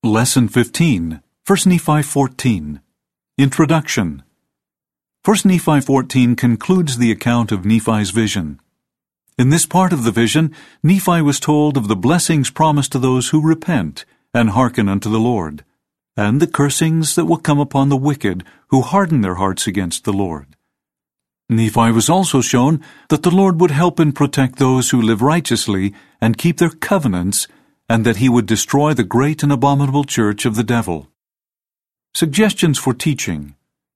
Lesson 15, 1 Nephi 14. Introduction. 1 Nephi 14 concludes the account of Nephi's vision. In this part of the vision, Nephi was told of the blessings promised to those who repent and hearken unto the Lord, and the cursings that will come upon the wicked who harden their hearts against the Lord. Nephi was also shown that the Lord would help and protect those who live righteously and keep their covenants, and that he would destroy the great and abominable church of the devil. Suggestions for teaching.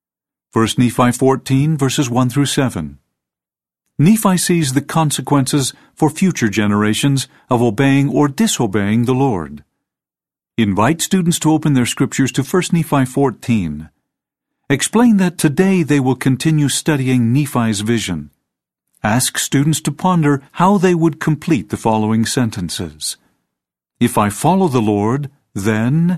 1 Nephi 14, verses 1 through 7. Nephi sees the consequences for future generations of obeying or disobeying the Lord. Invite students to open their scriptures to 1 Nephi 14. Explain that today they will continue studying Nephi's vision. Ask students to ponder how they would complete the following sentences. If I follow the Lord, then...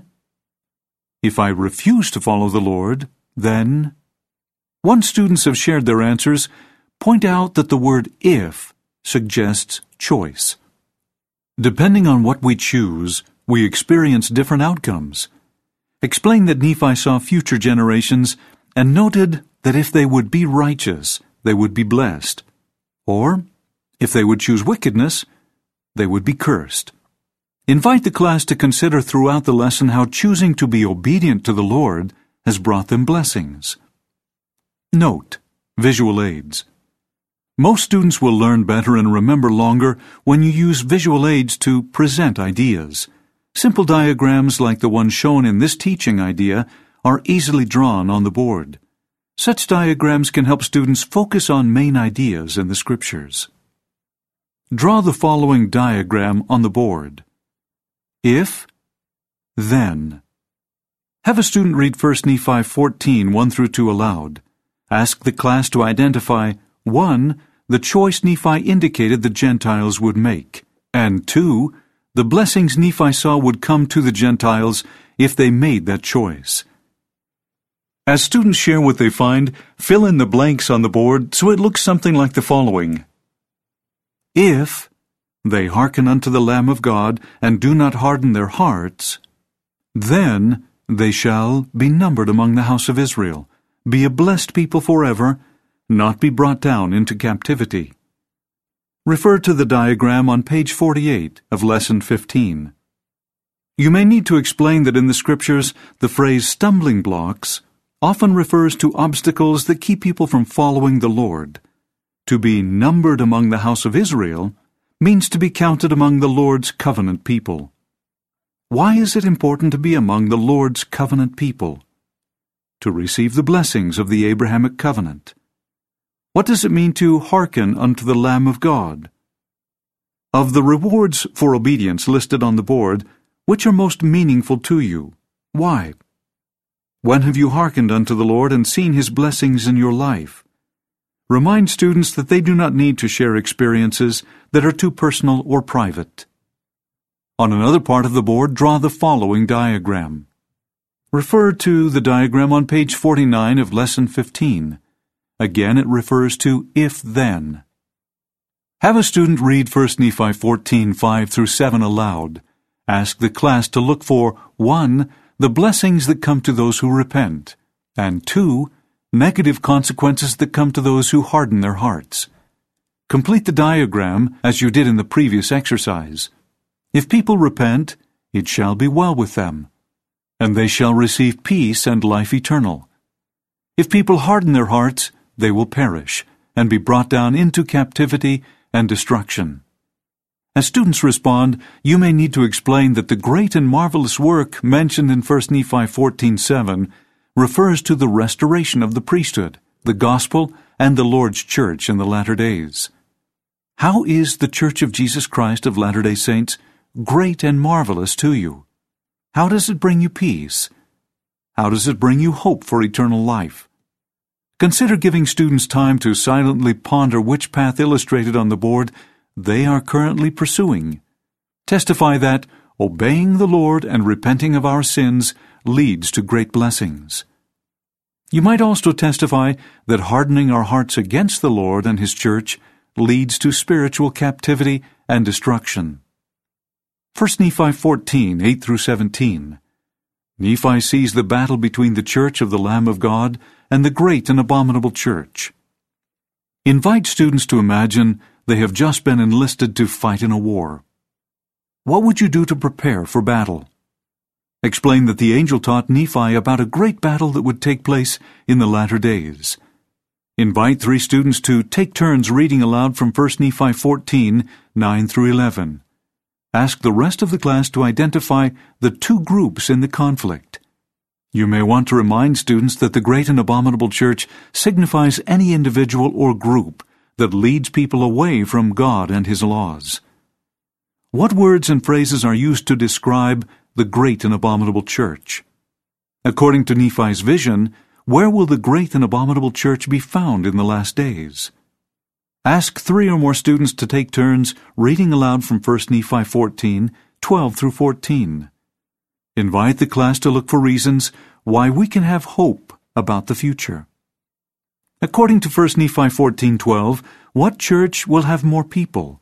If I refuse to follow the Lord, then... Once students have shared their answers, point out that the word if suggests choice. Depending on what we choose, we experience different outcomes. Explain that Nephi saw future generations and noted that if they would be righteous, they would be blessed. Or, if they would choose wickedness, they would be cursed. Invite the class to consider throughout the lesson how choosing to be obedient to the Lord has brought them blessings. Note: visual aids. Most students will learn better and remember longer when you use visual aids to present ideas. Simple diagrams like the one shown in this teaching idea are easily drawn on the board. Such diagrams can help students focus on main ideas in the Scriptures. Draw the following diagram on the board. If, then. Have a student read 1 Nephi 14, 1 through 2 aloud. Ask the class to identify 1. The choice Nephi indicated the Gentiles would make, and 2. The blessings Nephi saw would come to the Gentiles if they made that choice. As students share what they find, fill in the blanks on the board so it looks something like the following. If they hearken unto the Lamb of God, and do not harden their hearts, then they shall be numbered among the house of Israel, be a blessed people forever, not be brought down into captivity. Refer to the diagram on page 48 of Lesson 15. You may need to explain that in the Scriptures, the phrase stumbling blocks often refers to obstacles that keep people from following the Lord. To be numbered among the house of Israel means to be counted among the Lord's covenant people. Why is it important to be among the Lord's covenant people? To receive the blessings of the Abrahamic covenant. What does it mean to hearken unto the Lamb of God? Of the rewards for obedience listed on the board, which are most meaningful to you? Why? When have you hearkened unto the Lord and seen His blessings in your life? Remind students that they do not need to share experiences that are too personal or private. On another part of the board, draw the following diagram. Refer to the diagram on page 49 of Lesson 15. Again, it refers to if-then. Have a student read 1 Nephi 14, 5 through 7 aloud. Ask the class to look for 1. The blessings that come to those who repent, and 2. Negative consequences that come to those who harden their hearts. Complete the diagram as you did in the previous exercise. If people repent, it shall be well with them, and they shall receive peace and life eternal. If people harden their hearts, they will perish, and be brought down into captivity and destruction. As students respond, you may need to explain that the great and marvelous work mentioned in 1 Nephi 14:7 refers to the restoration of the priesthood, the gospel, and the Lord's church in the latter days. How is the Church of Jesus Christ of Latter-day Saints great and marvelous to you? How does it bring you peace? How does it bring you hope for eternal life? Consider giving students time to silently ponder which path illustrated on the board they are currently pursuing. Testify that obeying the Lord and repenting of our sins leads to great blessings. You might also testify that hardening our hearts against the Lord and His church leads to spiritual captivity and destruction. 1 Nephi 14, 8 through 17. Nephi sees the battle between the church of the Lamb of God and the great and abominable church. Invite students to imagine they have just been enlisted to fight in a war. What would you do to prepare for battle? Explain that the angel taught Nephi about a great battle that would take place in the latter days. Invite 3 students to take turns reading aloud from 1 Nephi 14, 9 through 11. Ask the rest of the class to identify the 2 groups in the conflict. You may want to remind students that the great and abominable church signifies any individual or group that leads people away from God and His laws. What words and phrases are used to describe the great and abominable church? According to Nephi's vision, where will the great and abominable church be found in the last days? Ask 3 or more students to take turns reading aloud from 1 Nephi 14, 12 through 14. Invite the class to look for reasons why we can have hope about the future. According to 1 Nephi 14:12, what church will have more people?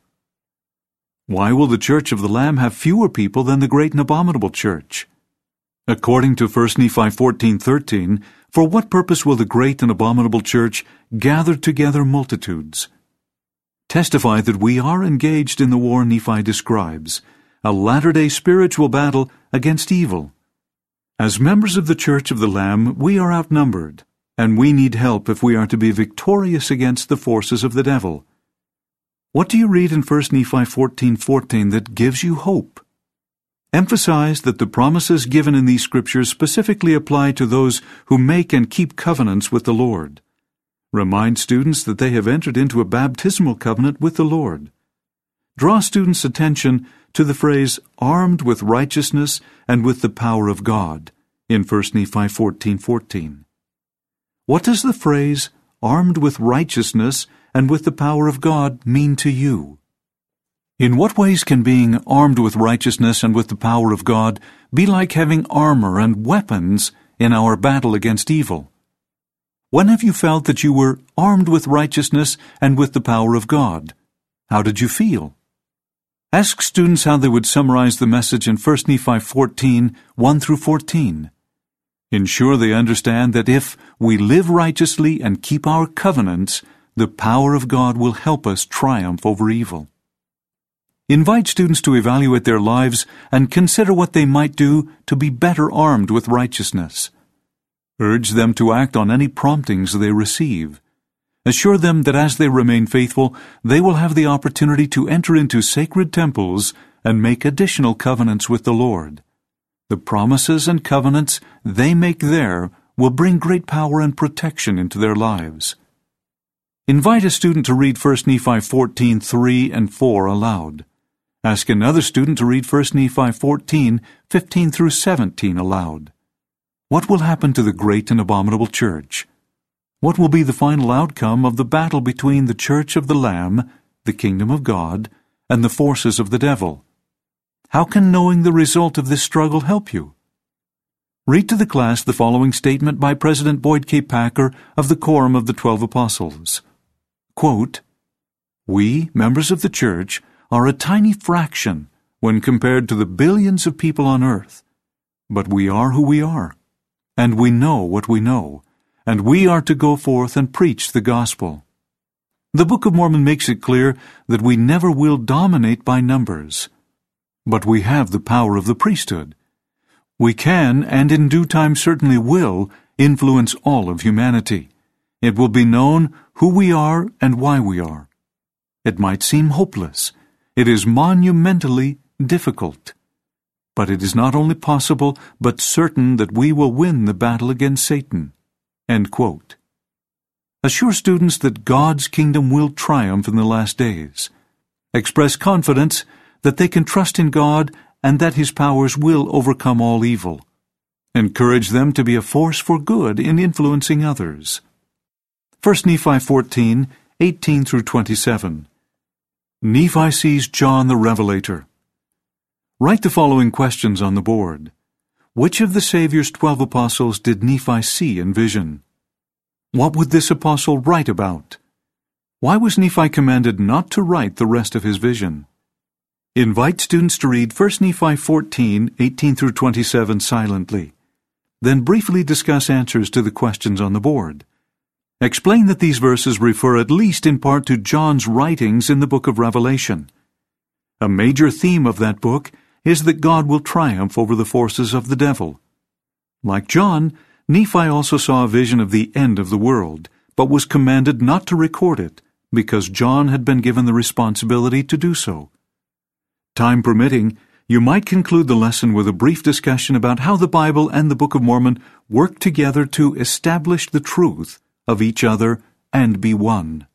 Why will the church of the Lamb have fewer people than the great and abominable church? According to 1 Nephi 14:13, for what purpose will the great and abominable church gather together multitudes? Testify that we are engaged in the war Nephi describes, a latter-day spiritual battle against evil. As members of the Church of the Lamb, we are outnumbered, and we need help if we are to be victorious against the forces of the devil. What do you read in 1 Nephi 14:14 that gives you hope? Emphasize that the promises given in these scriptures specifically apply to those who make and keep covenants with the Lord. Remind students that they have entered into a baptismal covenant with the Lord. Draw students' attention to the phrase, armed with righteousness and with the power of God, in 1 Nephi 14:14. What does the phrase, armed with righteousness and with the power of God, mean to you? In what ways can being armed with righteousness and with the power of God be like having armor and weapons in our battle against evil? When have you felt that you were armed with righteousness and with the power of God? How did you feel? Ask students how they would summarize the message in 1 Nephi 14, 1 through 14. Ensure they understand that if we live righteously and keep our covenants, the power of God will help us triumph over evil. Invite students to evaluate their lives and consider what they might do to be better armed with righteousness. Urge them to act on any promptings they receive. Assure them that as they remain faithful, they will have the opportunity to enter into sacred temples and make additional covenants with the Lord. The promises and covenants they make there will bring great power and protection into their lives. Invite a student to read 1 Nephi 14:3 and 4 aloud. Ask another student to read 1 Nephi 14, 15 through 17 aloud. What will happen to the great and abominable church? What will be the final outcome of the battle between the Church of the Lamb, the kingdom of God, and the forces of the devil? How can knowing the result of this struggle help you? Read to the class the following statement by President Boyd K. Packer of the Quorum of the 12 Apostles. Quote, "We, members of the Church, are a tiny fraction when compared to the billions of people on earth. But we are who we are, and we know what we know, and we are to go forth and preach the gospel." The Book of Mormon makes it clear that we never will dominate by numbers. But we have the power of the priesthood. We can, and in due time certainly will, influence all of humanity. It will be known who we are and why we are. It might seem hopeless. It is monumentally difficult. But it is not only possible, but certain that we will win the battle against Satan. End quote. Assure students that God's kingdom will triumph in the last days. Express confidence that they can trust in God and that His powers will overcome all evil. Encourage them to be a force for good in influencing others. 1 Nephi 14, 18 through 27. Nephi sees John the Revelator. Write the following questions on the board. Which of the Savior's 12 apostles did Nephi see in vision? What would this apostle write about? Why was Nephi commanded not to write the rest of his vision? Invite students to read 1 Nephi 14, 18 through 27 silently. then briefly discuss answers to the questions on the board. Explain that these verses refer at least in part to John's writings in the book of Revelation. A major theme of that book is that God will triumph over the forces of the devil. Like John, Nephi also saw a vision of the end of the world, but was commanded not to record it, because John had been given the responsibility to do so. Time permitting, you might conclude the lesson with a brief discussion about how the Bible and the Book of Mormon work together to establish the truth of each other and be one.